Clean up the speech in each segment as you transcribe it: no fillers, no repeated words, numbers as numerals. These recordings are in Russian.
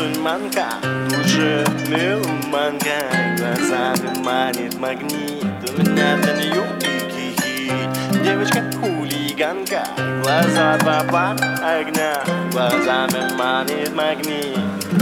мусульманка, душе меломанка, глазами манит магнит, у меня для нее дикий хит. Девочка хулиганка, глаза два пар огня, глазами манит магнит.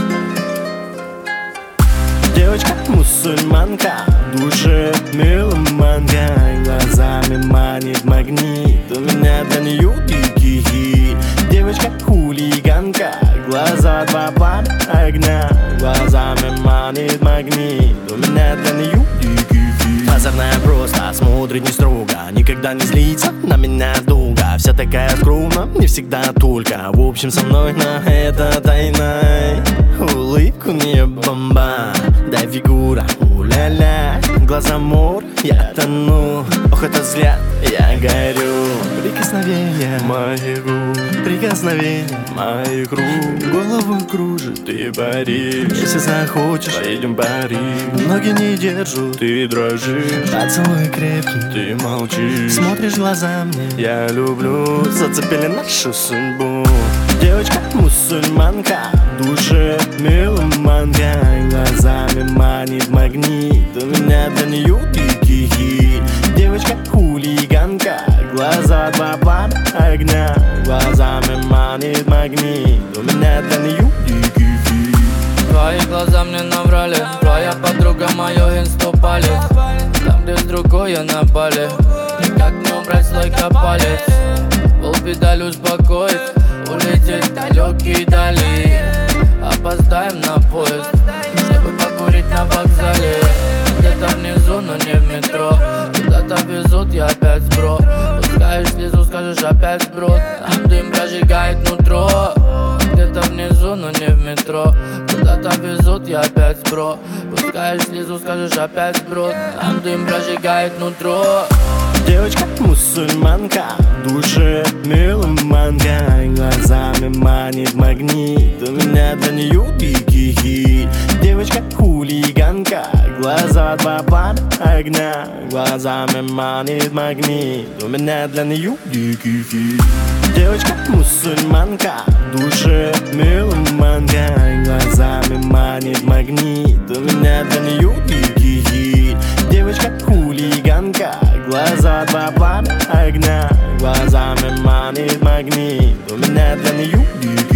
Девочка мусульманка, душе меломанка, глазами манит магнит, у меня для нее дикий хит. Девочка хулиганка, глаза два пар огня, глазами манит магнит, у меня для нее дикий хит. Озорная просто, смотрит не строго, никогда не злится на меня долго. Вся такая скромна, не всегда только. В общем, со мной на это тайной. Улыбку не бомба, да фигура, у-ля-ля. Глаза мор, я тону. Ох, это взгляд, я горю. Прикосновение моих губ, прикосновение моих рук. Голову кружит, ты паришь. Если захочешь, поедем в Париж. Ноги не держу, ты дрожишь. Поцелуй крепкий, ты молчишь. Смотришь в глаза мне, я люблю. Зацепили нашу судьбу. Девочка мусульманка, душе меломанка, глазами манит магнит, у меня для нее дикий хит. Девочка хулиганка, глаза два пар огня, глазами манит магнит, у меня для нее дикий хит. Твои глаза мне наврали, твоя подруга мое инсту-палец. Там, где с другой я на Бали, никак не убрать слой палец. Пол педаль успокоит, улететь в далекие дали. Опоздаем на поезд, чтобы покурить на вокзале. Где-то внизу, но не в метро, куда-то везут, я опять сбро. Пускаешь слезу, скажешь опять сброд, там дым прожигает нутро. Где-то внизу, но не в метро, куда-то везут, я опять сбро. Пускаешь слезу, скажешь опять сброд, там дым прожигает нутро. Девочка мусульманка, душе меломанка, глазами манит магнит, у меня для нее дикий хит. Девочка хулиганка, глаза два пар огня, глазами манит магнит, у меня для нее дикий хит. Девочка мусульманка, душе меломанка, глазами манит магнит, у меня для нее дикий хит. Девочка хулиганка, глаза два пар огня, глазами манит магнит, у меня для нее дикий хит.